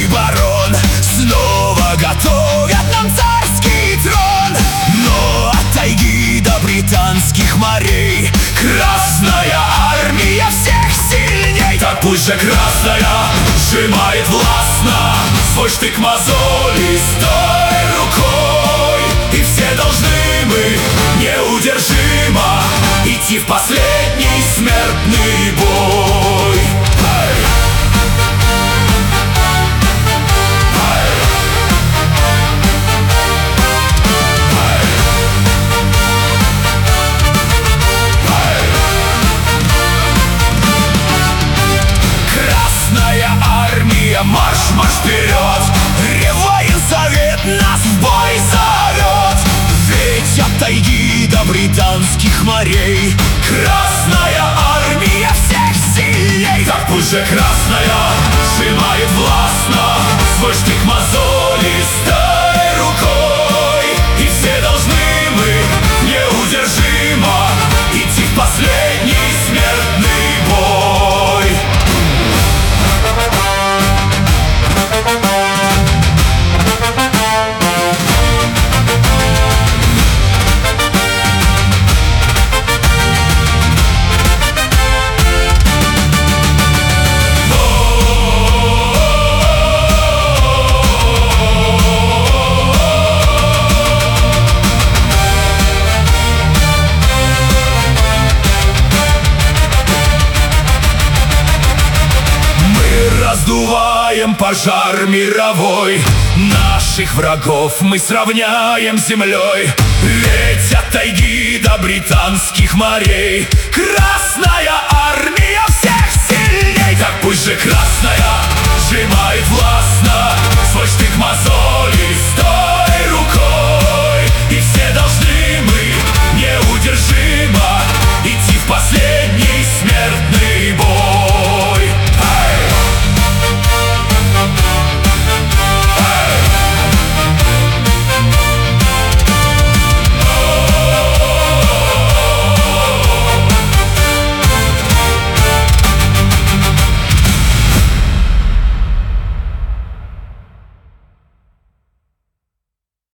Белый барон снова готовят нам царский трон. Но от тайги до британских морей Красная Армия всех сильней. Так пусть же Красная сжимает властно свой штык мозолистой рукой. И все должны мы неудержимо идти в последний смертный бой. Красная Армия, марш, марш вперед! Реввоенсовет нас в бой зовет. Ведь от тайги до британских морей Красная Армия всех сильней. Так пусть же Красная сжимает властно свой штык мозолистой рукой. И все должны мы неудержимо идти в последний смертный бой. Раздуваем пожар мировой, наших врагов мы сравняем с землей. Ведь от тайги до британских морей Красная Армия всех сильней. Так пусть же Красная сжимает властно свой штык мозолистой